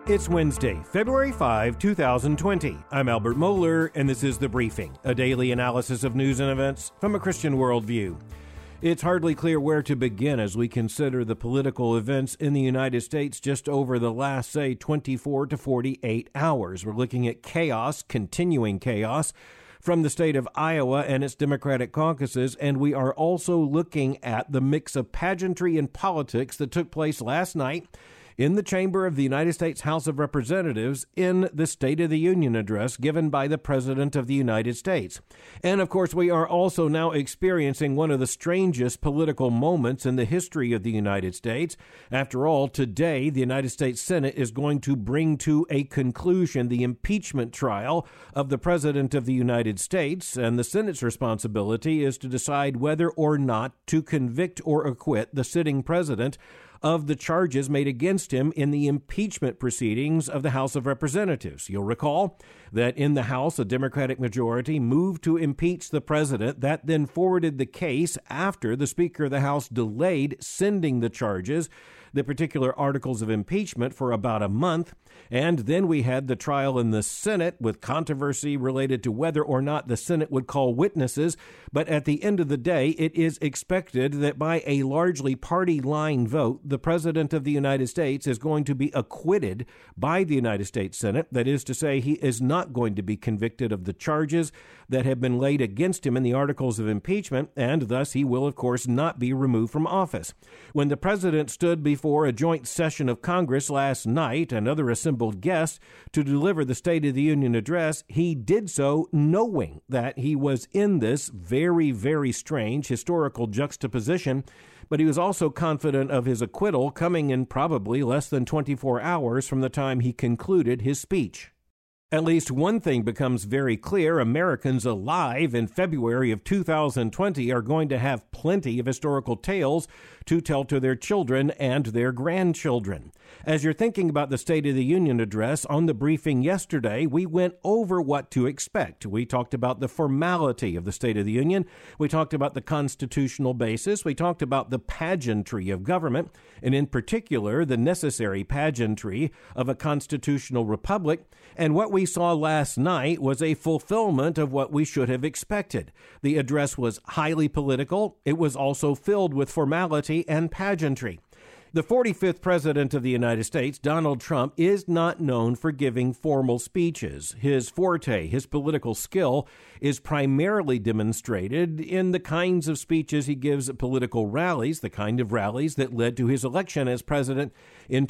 It's Wednesday, February 5, 2020. I'm Albert Mohler, and this is The Briefing, a daily analysis of news and events from a Christian worldview. It's hardly clear where to begin as we consider the political events in the United States just over the last, 24 to 48 hours. We're looking at chaos, continuing chaos, from the state of Iowa and its Democratic caucuses, and we are also looking at the mix of pageantry and politics that took place last night in the chamber of the United States House of Representatives in the State of the Union address given by the President of the United States. And of course, we are also now experiencing one of the strangest political moments in the history of the United States. After all, today, the United States Senate is going to bring to a conclusion the impeachment trial of the President of the United States, and the Senate's responsibility is to decide whether or not to convict or acquit the sitting president of the charges made against him in the impeachment proceedings of the House of Representatives. You'll recall that in the House, a Democratic majority moved to impeach the president. That then forwarded the case after the Speaker of the House delayed sending the charges, the particular articles of impeachment, for about a month. And then we had the trial in the Senate with controversy related to whether or not the Senate would call witnesses. But at the end of the day, it is expected that by a largely party line vote, the President of the United States is going to be acquitted by the United States Senate. That is to say, he is not going to be convicted of the charges that have been laid against him in the articles of impeachment, and thus he will, of course, not be removed from office. When the President stood before a joint session of Congress last night and other assembled guests to deliver the State of the Union address, he did so knowing that he was in this very, very strange historical juxtaposition, but he was also confident of his acquittal coming in probably less than 24 hours from the time he concluded his speech. At least one thing becomes very clear. Americans alive in February of 2020 are going to have plenty of historical tales to tell to their children and their grandchildren. As you're thinking about the State of the Union address, on the briefing yesterday, we went over what to expect. We talked about the formality of the State of the Union. We talked about the constitutional basis. We talked about the pageantry of government, and in particular, the necessary pageantry of a constitutional republic. And what we saw last night was a fulfillment of what we should have expected. The address was highly political. It was also filled with formality and pageantry. The 45th President of the United States, Donald Trump, is not known for giving formal speeches. His forte, his political skill, is primarily demonstrated in the kinds of speeches he gives at political rallies, the kind of rallies that led to his election as president in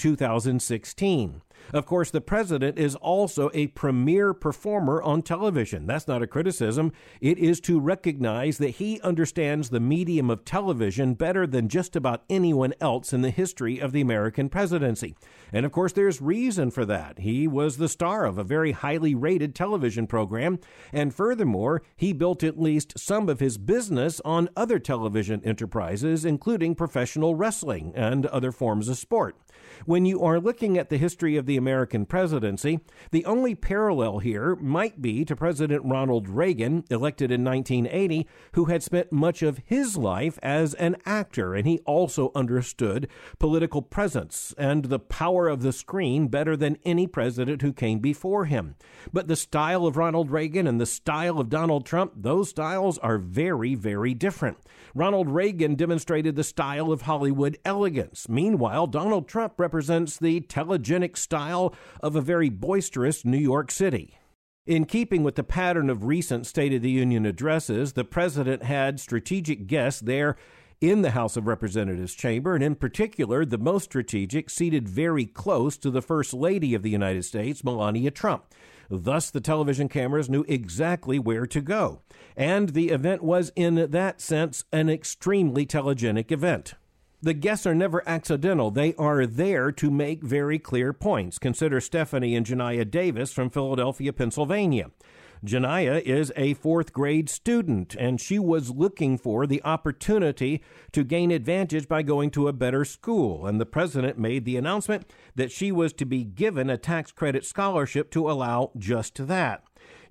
2016. Of course, the president is also a premier performer on television. That's not a criticism. It is to recognize that he understands the medium of television better than just about anyone else in the history of the American presidency. And of course, there's reason for that. He was the star of a very highly rated television program. And furthermore, he built at least some of his business on other television enterprises, including professional wrestling and other forms of sport. When you are looking at the history of the American presidency, the only parallel here might be to President Ronald Reagan, elected in 1980, who had spent much of his life as an actor, and he also understood political presence and the power of the screen better than any president who came before him. But the style of Ronald Reagan and the style of Donald Trump, those styles are very, very different. Ronald Reagan demonstrated the style of Hollywood elegance. Meanwhile, Donald Trump represents the telegenic style of a very boisterous New York City. In keeping with the pattern of recent State of the Union addresses, the president had strategic guests there in the House of Representatives chamber, and in particular, the most strategic, seated very close to the First Lady of the United States, Melania Trump. Thus, the television cameras knew exactly where to go. And the event was, in that sense, an extremely telegenic event. The guests are never accidental. They are there to make very clear points. Consider Stephanie and Janiah Davis from Philadelphia, Pennsylvania. Janiah is a fourth grade student, and she was looking for the opportunity to gain advantage by going to a better school. And the president made the announcement that she was to be given a tax credit scholarship to allow just that.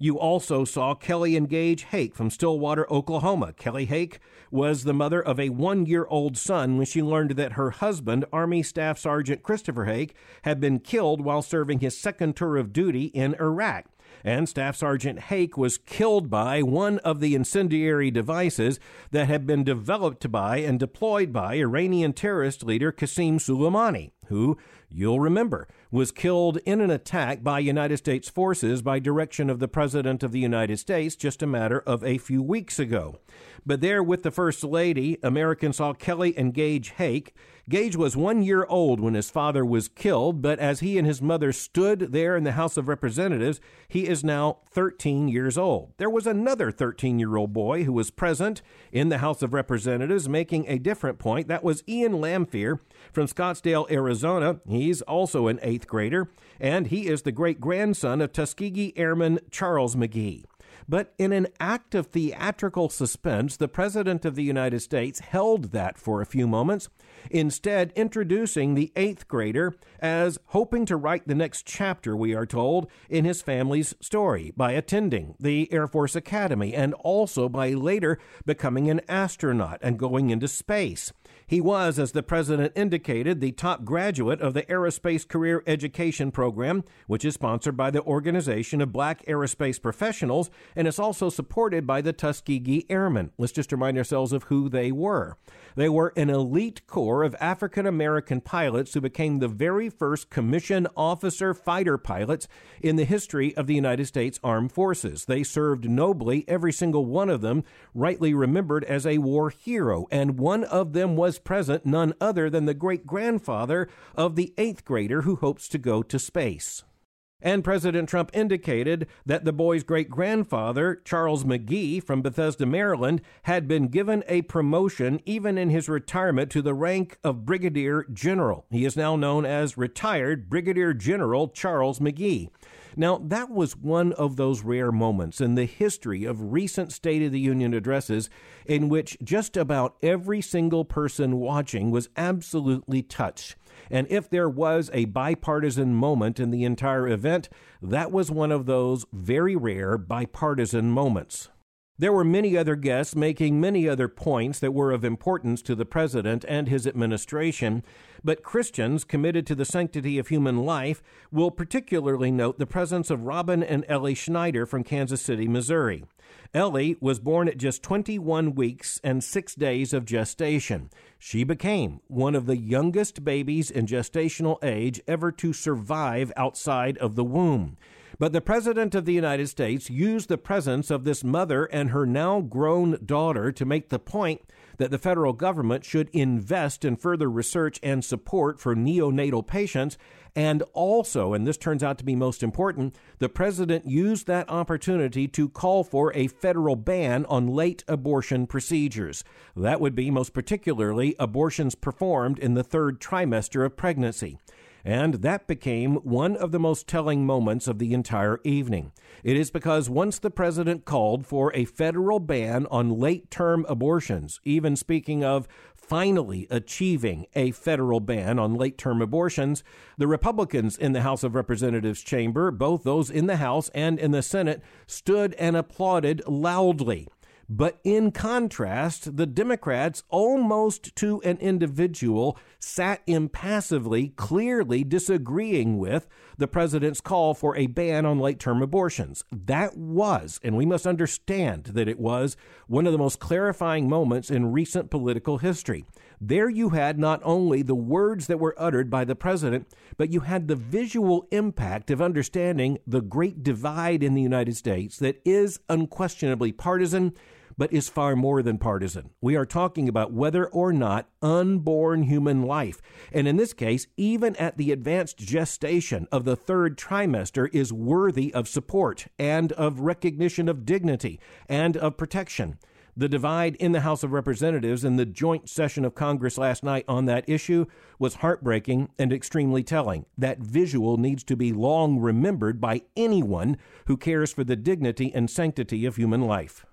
You also saw Kelly and Gage Hake from Stillwater, Oklahoma. Kelly Hake was the mother of a 1-year-old son when she learned that her husband, Army Staff Sergeant Christopher Hake, had been killed while serving his second tour of duty in Iraq. And Staff Sergeant Hake was killed by one of the incendiary devices that had been developed by and deployed by Iranian terrorist leader Qasem Soleimani, who, you'll remember, was killed in an attack by United States forces by direction of the President of the United States just a matter of a few weeks ago. But there with the First Lady, Americans saw Kelly and Gage Hake. Gage was 1 year old when his father was killed, but as he and his mother stood there in the House of Representatives, he is now 13 years old. There was another 13-year-old boy who was present in the House of Representatives making a different point. That was Ian Lamphere from Scottsdale, Arizona. He's also an 8th grader, and he is the great-grandson of Tuskegee Airman Charles McGee. But in an act of theatrical suspense, the President of the United States held that for a few moments, instead introducing the 8th grader as hoping to write the next chapter, we are told, in his family's story by attending the Air Force Academy and also by later becoming an astronaut and going into space. He was, as the president indicated, the top graduate of the Aerospace Career Education Program, which is sponsored by the Organization of Black Aerospace Professionals and is also supported by the Tuskegee Airmen. Let's just remind ourselves of who they were. They were an elite corps of African-American pilots who became the very first commissioned officer fighter pilots in the history of the United States Armed Forces. They served nobly, every single one of them rightly remembered as a war hero, and one of them was present, none other than the great-grandfather of the 8th grader who hopes to go to space. And President Trump indicated that the boy's great-grandfather, Charles McGee from Bethesda, Maryland, had been given a promotion even in his retirement to the rank of Brigadier General. He is now known as retired Brigadier General Charles McGee. Now, that was one of those rare moments in the history of recent State of the Union addresses in which just about every single person watching was absolutely touched. And if there was a bipartisan moment in the entire event, that was one of those very rare bipartisan moments. There were many other guests making many other points that were of importance to the president and his administration, but Christians committed to the sanctity of human life will particularly note the presence of Robin and Ellie Schneider from Kansas City, Missouri. Ellie was born at just 21 weeks and 6 days of gestation. She became one of the youngest babies in gestational age ever to survive outside of the womb. But the President of the United States used the presence of this mother and her now grown daughter to make the point that the federal government should invest in further research and support for neonatal patients. And also, and this turns out to be most important, the president used that opportunity to call for a federal ban on late abortion procedures. That would be most particularly abortions performed in the 3rd trimester of pregnancy. And that became one of the most telling moments of the entire evening. It is because once the president called for a federal ban on late-term abortions, even speaking of finally achieving a federal ban on late-term abortions, the Republicans in the House of Representatives chamber, both those in the House and in the Senate, stood and applauded loudly. But in contrast, the Democrats, almost to an individual, sat impassively, clearly disagreeing with the president's call for a ban on late-term abortions. That was, and we must understand that it was, one of the most clarifying moments in recent political history. There you had not only the words that were uttered by the president, but you had the visual impact of understanding the great divide in the United States that is unquestionably partisan, but is far more than partisan. We are talking about whether or not unborn human life, and in this case, even at the advanced gestation of the 3rd trimester, is worthy of support and of recognition of dignity and of protection. The divide in the House of Representatives in the joint session of Congress last night on that issue was heartbreaking and extremely telling. That visual needs to be long remembered by anyone who cares for the dignity and sanctity of human life.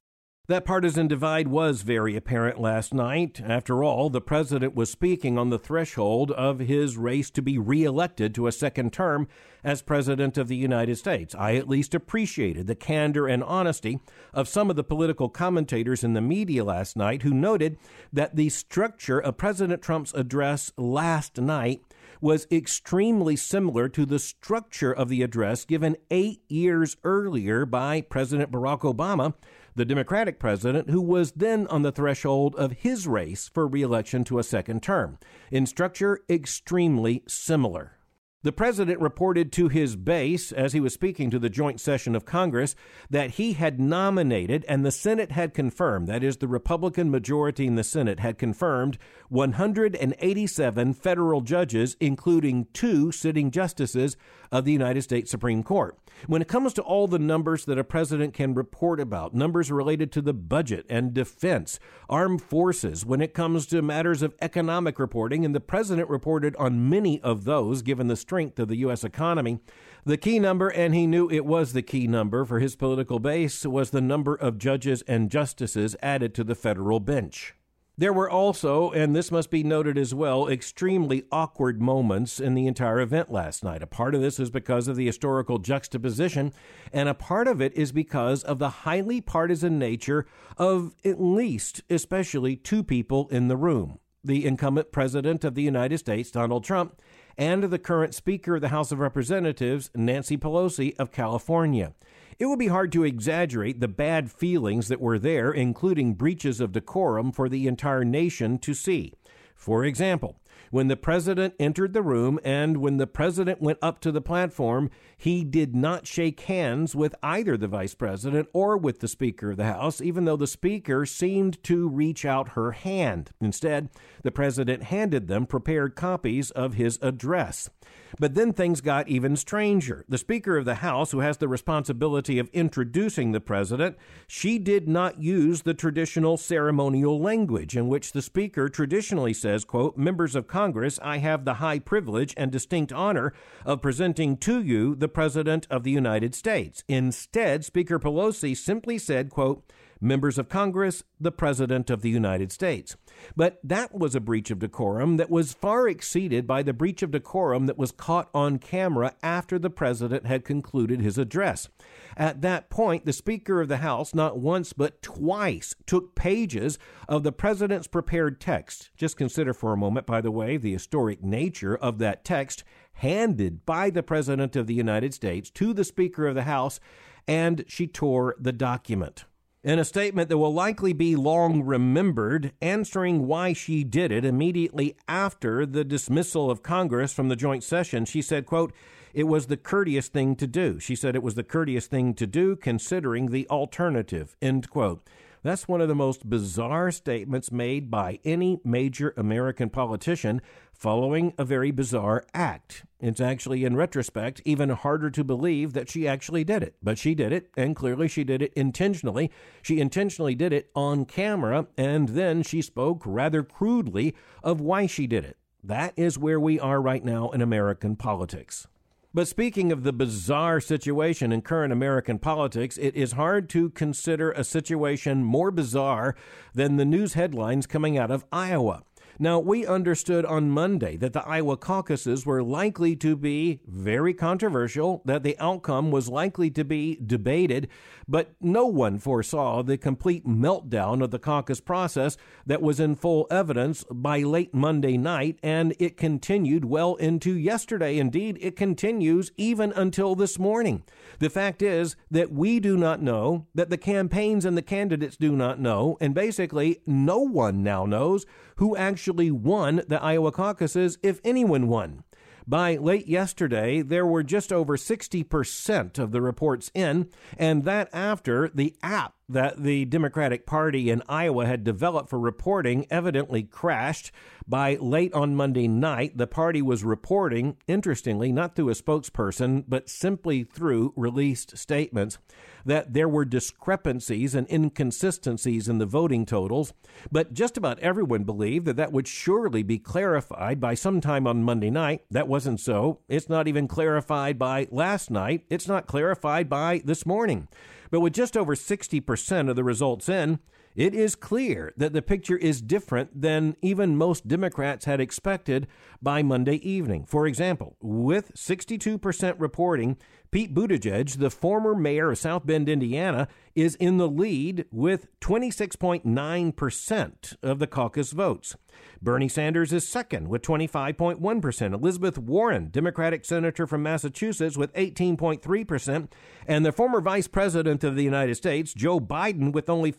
That partisan divide was very apparent last night. After all, the president was speaking on the threshold of his race to be reelected to a second term as president of the United States. I at least appreciated the candor and honesty of some of the political commentators in the media last night who noted that the structure of President Trump's address last night was extremely similar to the structure of the address given 8 years earlier by President Barack Obama, the Democratic president, who was then on the threshold of his race for re-election to a second term. In structure, extremely similar. The president reported to his base as he was speaking to the joint session of Congress that he had nominated and the Senate had confirmed, that is, the Republican majority in the Senate had confirmed 187 federal judges, including 2 sitting justices of the United States Supreme Court. When it comes to all the numbers that a president can report about, numbers related to the budget and defense, armed forces, when it comes to matters of economic reporting, and the president reported on many of those given the strength of the U.S. economy, the key number, and he knew it was the key number for his political base, was the number of judges and justices added to the federal bench. There were also, and this must be noted as well, extremely awkward moments in the entire event last night. A part of this is because of the historical juxtaposition, and a part of it is because of the highly partisan nature of at least, especially 2 people in the room. The incumbent president of the United States, Donald Trump, and the current Speaker of the House of Representatives, Nancy Pelosi of California. It would be hard to exaggerate the bad feelings that were there, including breaches of decorum for the entire nation to see. For example, when the president entered the room and when the president went up to the platform, he did not shake hands with either the vice president or with the Speaker of the House, even though the Speaker seemed to reach out her hand. Instead, the president handed them prepared copies of his address. But then things got even stranger. The Speaker of the House, who has the responsibility of introducing the president, she did not use the traditional ceremonial language in which the Speaker traditionally says, quote, "Members of Congress, I have the high privilege and distinct honor of presenting to you the President of the United States." Instead, Speaker Pelosi simply said, quote, "Members of Congress, the President of the United States." But that was a breach of decorum that was far exceeded by the breach of decorum that was caught on camera after the president had concluded his address. At that point, the Speaker of the House not once but twice took pages of the president's prepared text. Just consider for a moment, by the way, the historic nature of that text handed by the President of the United States to the Speaker of the House, and she tore the document. In a statement that will likely be long remembered, answering why she did it immediately after the dismissal of Congress from the joint session, she said, quote, "It was the courteous thing to do." She said it was the courteous thing to do considering the alternative, end quote. That's one of the most bizarre statements made by any major American politician following a very bizarre act. It's actually, in retrospect, even harder to believe that she actually did it. But she did it, and clearly she did it intentionally. She intentionally did it on camera, and then she spoke rather crudely of why she did it. That is where we are right now in American politics. But speaking of the bizarre situation in current American politics, it is hard to consider a situation more bizarre than the news headlines coming out of Iowa. Now, we understood on Monday that the Iowa caucuses were likely to be very controversial, that the outcome was likely to be debated, but no one foresaw the complete meltdown of the caucus process that was in full evidence by late Monday night, and it continued well into yesterday. Indeed, it continues even until this morning. The fact is that we do not know, that the campaigns and the candidates do not know, and basically no one now knows who actually won the Iowa caucuses, if anyone won. By late yesterday, there were just over 60% of the reports in, and that after the app that the Democratic Party in Iowa had developed for reporting evidently crashed. By late on Monday night, the party was reporting, interestingly, not through a spokesperson, but simply through released statements, that there were discrepancies and inconsistencies in the voting totals. But just about everyone believed that that would surely be clarified by sometime on Monday night. That wasn't so. It's not even clarified by last night. It's not clarified by this morning. But with just over 60% of the results in, it is clear that the picture is different than even most Democrats had expected by Monday evening. For example, with 62% reporting, Pete Buttigieg, the former mayor of South Bend, Indiana, is in the lead with 26.9% of the caucus votes. Bernie Sanders is second with 25.1%. Elizabeth Warren, Democratic senator from Massachusetts, with 18.3%. And the former vice president of the United States, Joe Biden, with only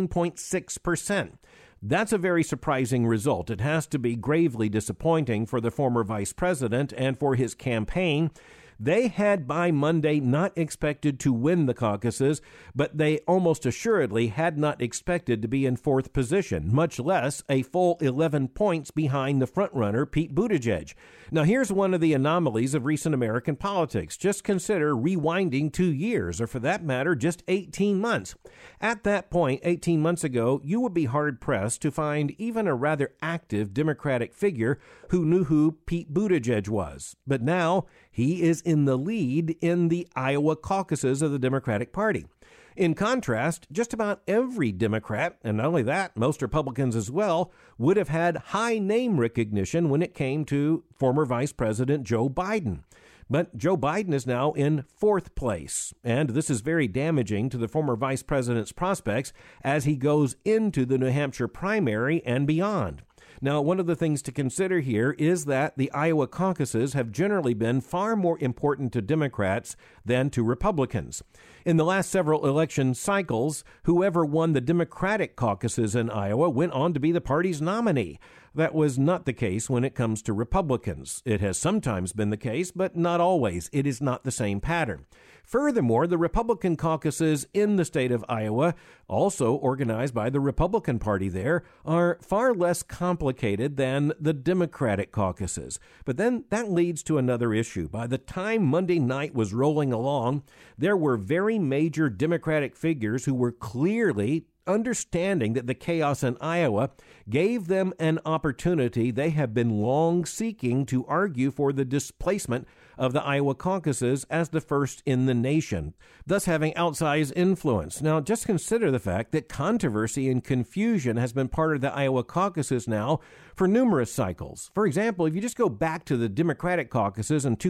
15.6%. That's a very surprising result. It has to be gravely disappointing for the former vice president and for his campaign. They had by Monday not expected to win the caucuses, but they almost assuredly had not expected to be in fourth position, much less a full 11 points behind the frontrunner, Pete Buttigieg. Now, here's one of the anomalies of recent American politics. Just consider rewinding 2 years, or for that matter, just 18 months. At that point, 18 months ago, you would be hard-pressed to find even a rather active Democratic figure who knew who Pete Buttigieg was. But now, he is in the lead in the Iowa caucuses of the Democratic Party. In contrast, just about every Democrat, and not only that, most Republicans as well, would have had high name recognition when it came to former Vice President Joe Biden. But Joe Biden is now in fourth place, and this is very damaging to the former vice president's prospects as he goes into the New Hampshire primary and beyond. Now, one of the things to consider here is that the Iowa caucuses have generally been far more important to Democrats than to Republicans. In the last several election cycles, whoever won the Democratic caucuses in Iowa went on to be the party's nominee. That was not the case when it comes to Republicans. It has sometimes been the case, but not always. It is not the same pattern. Furthermore, the Republican caucuses in the state of Iowa, also organized by the Republican Party there, are far less complicated than the Democratic caucuses. But then that leads to another issue. By the time Monday night was rolling along, there were very major Democratic figures who were clearly understanding that the chaos in Iowa gave them an opportunity they have been long seeking to argue for the displacement of the Iowa caucuses as the first in the nation, thus having outsized influence. Now, just consider the fact that controversy and confusion has been part of the Iowa caucuses now for numerous cycles. For example, if you just go back to the Democratic caucuses in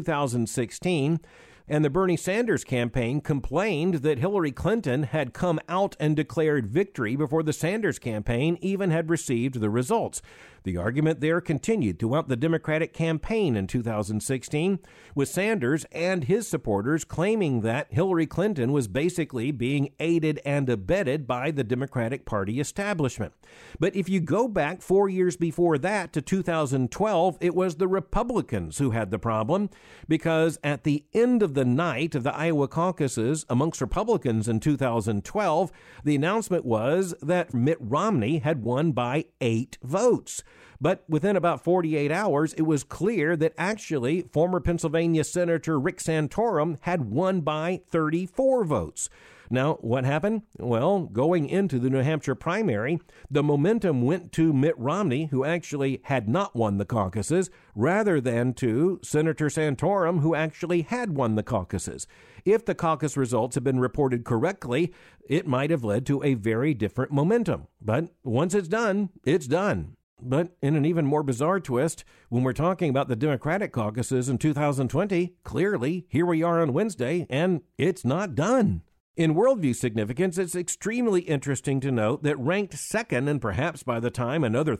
2016, and the Bernie Sanders campaign complained that Hillary Clinton had come out and declared victory before the Sanders campaign even had received the results. The argument there continued throughout the Democratic campaign in 2016, with Sanders and his supporters claiming that Hillary Clinton was basically being aided and abetted by the Democratic Party establishment. But if you go back 4 years before that to 2012, it was the Republicans who had the problem, because at the end of the night of the Iowa caucuses amongst Republicans in 2012, the announcement was that Mitt Romney had won by 8 votes. But within about 48 hours, it was clear that actually former Pennsylvania Senator Rick Santorum had won by 34 votes. Now, what happened? Well, going into the New Hampshire primary, the momentum went to Mitt Romney, who actually had not won the caucuses, rather than to Senator Santorum, who actually had won the caucuses. If the caucus results had been reported correctly, it might have led to a very different momentum. But once it's done, it's done. But in an even more bizarre twist, when we're talking about the Democratic caucuses in 2020, clearly, here we are on Wednesday, and it's not done. In worldview significance, it's extremely interesting to note that ranked second, and perhaps by the time another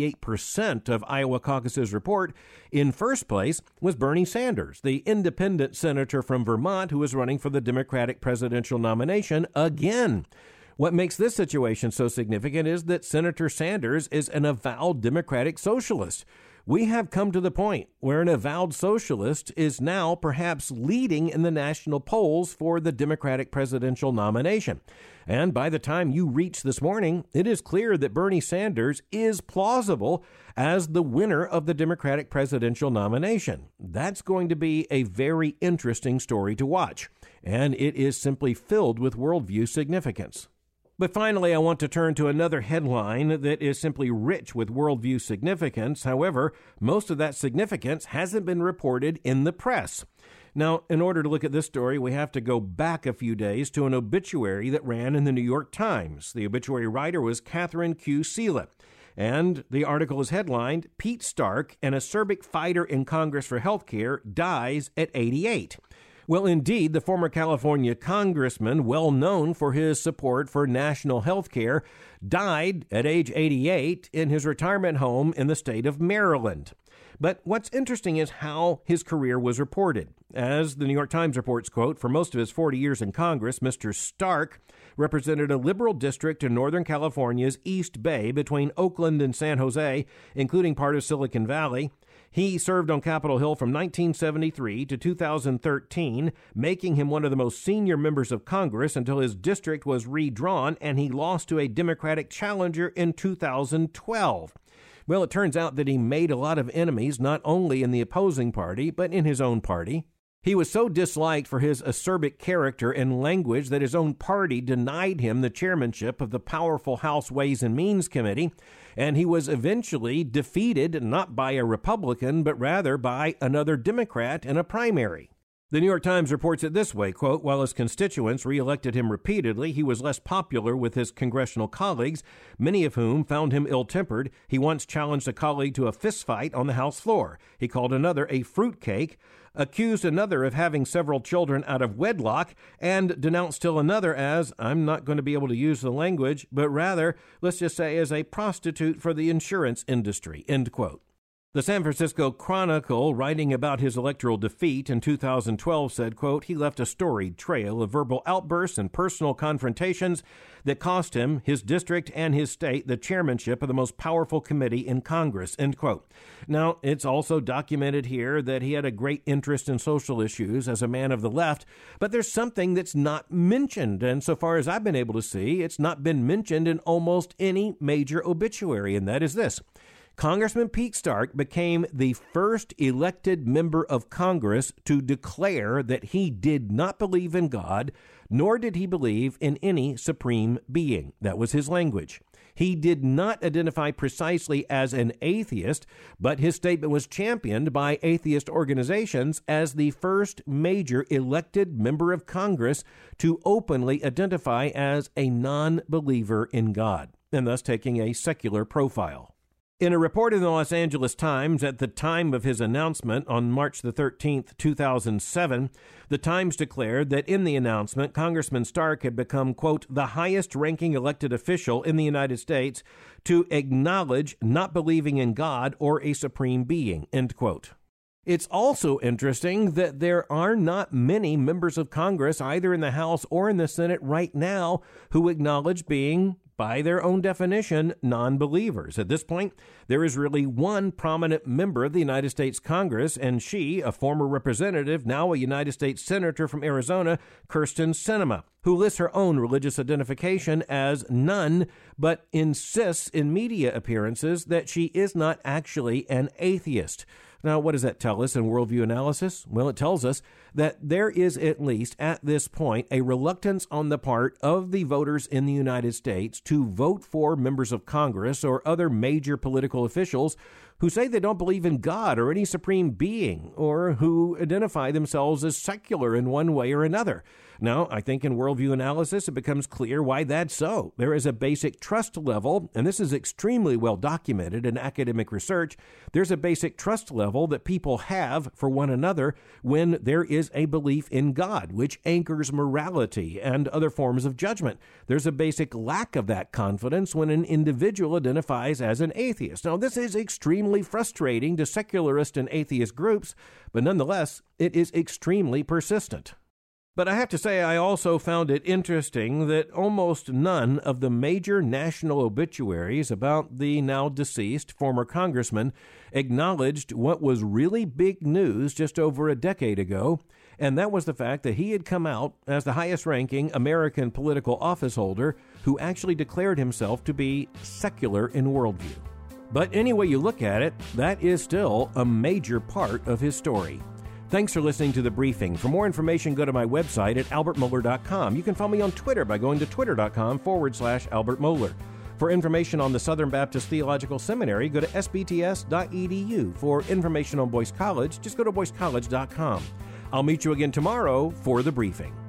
38% of Iowa caucuses report, in first place was Bernie Sanders, the independent senator from Vermont who is running for the Democratic presidential nomination again. What makes this situation so significant is that Senator Sanders is an avowed Democratic socialist. We have come to the point where an avowed socialist is now perhaps leading in the national polls for the Democratic presidential nomination. And by the time you reach this morning, it is clear that Bernie Sanders is plausible as the winner of the Democratic presidential nomination. That's going to be a very interesting story to watch, and it is simply filled with worldview significance. But finally, I want to turn to another headline that is simply rich with worldview significance. However, most of that significance hasn't been reported in the press. Now, in order to look at this story, we have to go back a few days to an obituary that ran in the New York Times. The obituary writer was Catherine Q. Sela, and the article is headlined, Pete Stark, an acerbic fighter in Congress for healthcare, dies at 88. Well, indeed, the former California congressman, well known for his support for national health care, died at age 88 in his retirement home in the state of Maryland. But what's interesting is how his career was reported. As the New York Times reports, quote, for most of his 40 years in Congress, Mr. Stark represented a liberal district in Northern California's East Bay between Oakland and San Jose, including part of Silicon Valley. He served on Capitol Hill from 1973 to 2013, making him one of the most senior members of Congress until his district was redrawn and he lost to a Democratic challenger in 2012. Well, it turns out that he made a lot of enemies, not only in the opposing party, but in his own party. He was so disliked for his acerbic character and language that his own party denied him the chairmanship of the powerful House Ways and Means Committee, and he was eventually defeated not by a Republican, but rather by another Democrat in a primary. The New York Times reports it this way, quote, while his constituents reelected him repeatedly, he was less popular with his congressional colleagues, many of whom found him ill-tempered. He once challenged a colleague to a fistfight on the House floor. He called another a fruitcake, accused another of having several children out of wedlock, and denounced still another as, I'm not going to be able to use the language, but rather, let's just say, as a prostitute for the insurance industry, end quote. The San Francisco Chronicle, writing about his electoral defeat in 2012, said, quote, he left a storied trail of verbal outbursts and personal confrontations that cost him, his district, and his state the chairmanship of the most powerful committee in Congress, end quote. Now, it's also documented here that he had a great interest in social issues as a man of the left, but there's something that's not mentioned, and so far as I've been able to see, it's not been mentioned in almost any major obituary, and that is this. Congressman Pete Stark became the first elected member of Congress to declare that he did not believe in God, nor did he believe in any supreme being. That was his language. He did not identify precisely as an atheist, but his statement was championed by atheist organizations as the first major elected member of Congress to openly identify as a non-believer in God, and thus taking a secular profile. In a report in the Los Angeles Times at the time of his announcement on March the 13th, 2007, the Times declared that in the announcement, Congressman Stark had become, quote, the highest-ranking elected official in the United States to acknowledge not believing in God or a supreme being, end quote. It's also interesting that there are not many members of Congress, either in the House or in the Senate right now, who acknowledge being, by their own definition, non-believers. At this point, there is really one prominent member of the United States Congress, and she, a former representative, now a United States Senator from Arizona, Kyrsten Sinema, who lists her own religious identification as none, but insists in media appearances that she is not actually an atheist. Now, what does that tell us in worldview analysis? Well, it tells us that there is, at least at this point, a reluctance on the part of the voters in the United States to vote for members of Congress or other major political officials who say they don't believe in God or any supreme being, or who identify themselves as secular in one way or another. Now, I think in worldview analysis, it becomes clear why that's so. There is a basic trust level, and this is extremely well documented in academic research. There's a basic trust level that people have for one another when there is a belief in God, which anchors morality and other forms of judgment. There's a basic lack of that confidence when an individual identifies as an atheist. Now, this is extremely frustrating to secularist and atheist groups, but nonetheless, it is extremely persistent. But I have to say, I also found it interesting that almost none of the major national obituaries about the now deceased former congressman acknowledged what was really big news just over a decade ago, and that was the fact that he had come out as the highest-ranking American political office holder who actually declared himself to be secular in worldview. But any way you look at it, that is still a major part of his story. Thanks for listening to The Briefing. For more information, go to my website at albertmohler.com. You can follow me on Twitter by going to twitter.com/Albert Mohler. For information on the Southern Baptist Theological Seminary, go to sbts.edu. For information on Boyce College, just go to boycecollege.com. I'll meet you again tomorrow for the briefing.